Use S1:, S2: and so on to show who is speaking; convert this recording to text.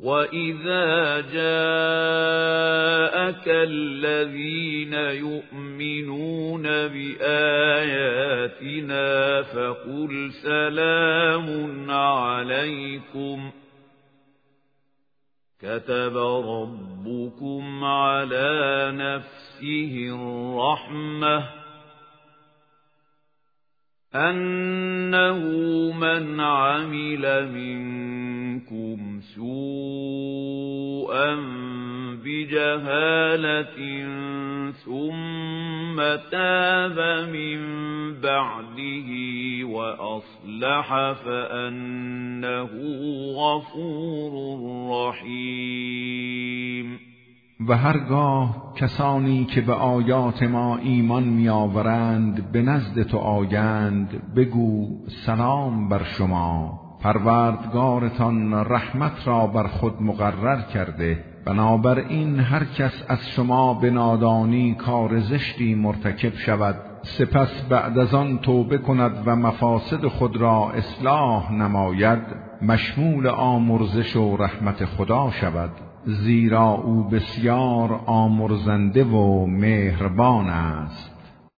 S1: وَإِذَا جَاءَكَ الَّذِينَ يُؤْمِنُونَ بِآيَاتِنَا فَقُلْ سَلَامٌ عَلَيْكُمْ كَتَبَ رَبُّكُمْ عَلَى نَفْسِهِ الرَّحْمَةَ أَنَّهُ مَنْ عَمِلَ مِنكُمْ سُوءًا بِجَهَالَةٍ ثُمَّ تَابَ مِنْ بَعْدِهِ وَأَصْلَحَ فَأَنَّهُ غَفُورٌ رَحِيمٌ.
S2: و هرگاه کسانی که به آیات ما ایمان می‌آورند به نزد تو آیند بگو سلام بر شما، پروردگارتان رحمت را بر خود مقرر کرده، بنابراین هر کس از شما به نادانی کار زشتی مرتکب شود سپس بعد از آن توبه کند و مفاسد خود را اصلاح نماید مشمول آمرزش و رحمت خدا شود، زیرا او بسیار آمرزنده و مهربان است.